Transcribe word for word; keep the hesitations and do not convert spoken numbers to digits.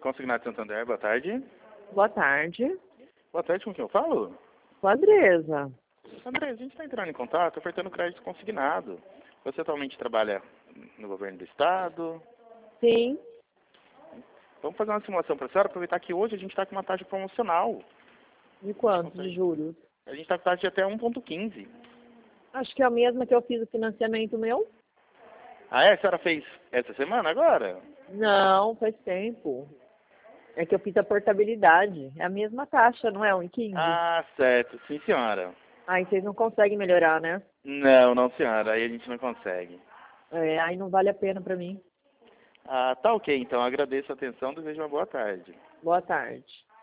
Consignado Santander, boa tarde. Boa tarde. Boa tarde, com quem eu falo? Com a Andresa. André, a gente está entrando em contato, ofertando crédito consignado. Você atualmente trabalha no governo do estado? Sim. Vamos fazer uma simulação para a senhora, aproveitar que hoje a gente está com uma taxa promocional. De quanto de juros? A gente está com taxa de até um vírgula quinze. Acho que é a mesma que eu fiz o financiamento meu. Ah, é? A senhora fez essa semana agora? Não, faz tempo. É que eu fiz a portabilidade. É a mesma taxa, não é? um vírgula quinze? Ah, certo. Sim, senhora. Aí vocês não conseguem melhorar, né? Não, não, senhora. Aí a gente não consegue. É, aí não vale a pena pra mim. Ah, tá ok. Então, agradeço a atenção. Desejo uma boa tarde. Boa tarde.